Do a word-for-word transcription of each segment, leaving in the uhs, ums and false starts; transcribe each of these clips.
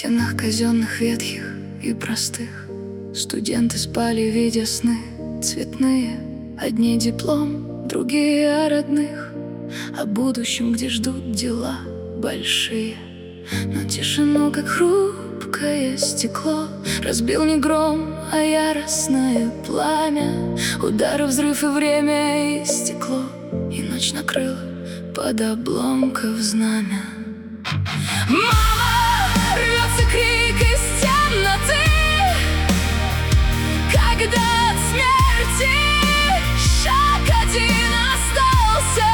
стенах казенных, ветхих и простых студенты спали, видя сны цветные. Одни диплом, другие о родных, о будущем, где ждут дела большие. Но тишину, как хрупкое стекло, разбил не гром, а яростное пламя. Удар, взрыв, и время истекло, и ночь накрыла под обломков знамя. Мама, рвется крик из темноты, когда от смерти шаг один остался.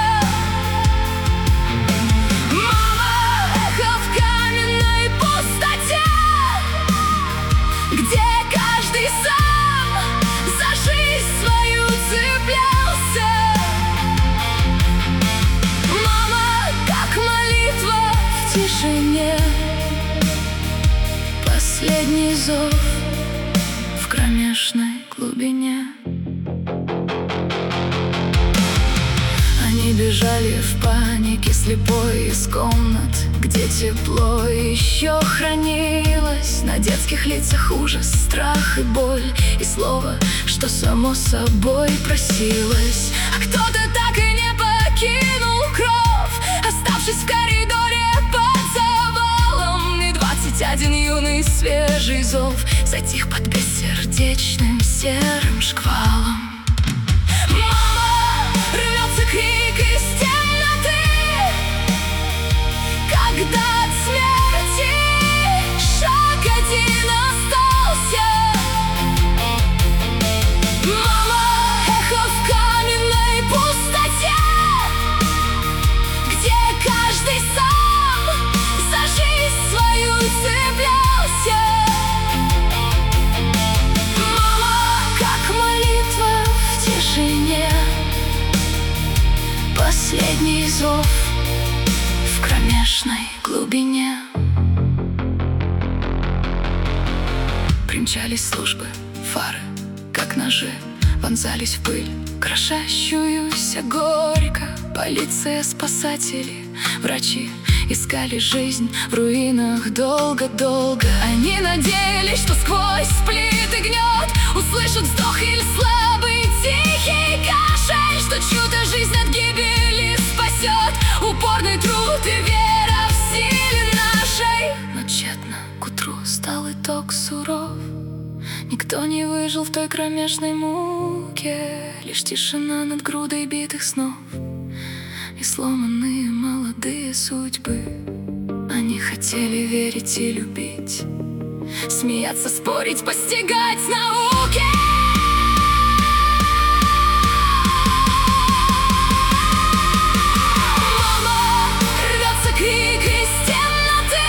Мама, эхо в каменной пустоте, где каждый сам за жизнь свою цеплялся. Мама, как молитва в тишине, последний зов в кромешной глубине. Они бежали в панике слепой из комнат, где тепло еще хранилось. На детских лицах ужас, страх и боль, и слово, что само собой просилось. А кто-то так и не покинул кров, оставшись в коридоре под завалом. И двадцать один юный свежий зов затих под бессердечным серым шквалом. Мама, рвется крик из темноты, когда от смерти шаг один остался. Мама, эхо в каменной пустоте, где каждый сам за жизнь свою цеплялся. Мама, как молитва в тишине, последний зов в кромешной глубине. Примчались службы, фары, как ножи, вонзались в пыль, крошащуюся горько. Полиция, спасатели, врачи искали жизнь в руинах долго-долго. Они надеялись, что сквозь плит и гнет услышат вздох или слабый тихий кашель, что чью-то жизнь от гибели спасет упорный труд и вера в силе нашей. Но тщетно к утру стал итог суров. Никто не выжил в той кромешной муке, лишь тишина над грудой битых снов и сломанные молодые судьбы. Они хотели верить и любить, смеяться, спорить, постигать науки. Мама, рвется крик из темноты,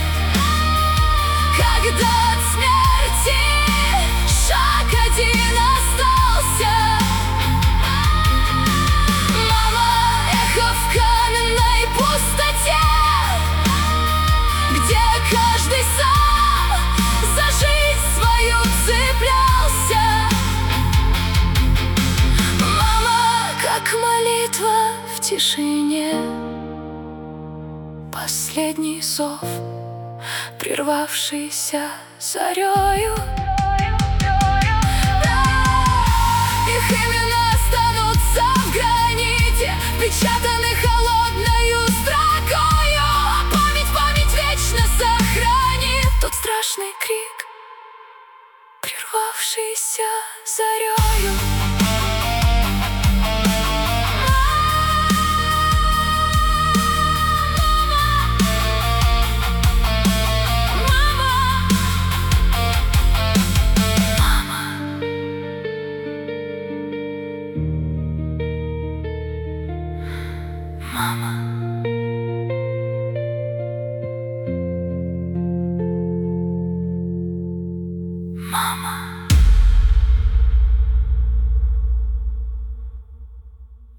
когда от смерти шаг один остался. Мама, эхо в каменной пустоте, где каждый сам за жизнь свою цеплялся. Мама, как молитва в тишине, последний зов, прервавшийся зарею. Их имена останутся в граните, впечатаны холодною строкою. Память, память вечно сохранит тот страшный крик, прервавшийся зарею. Мама.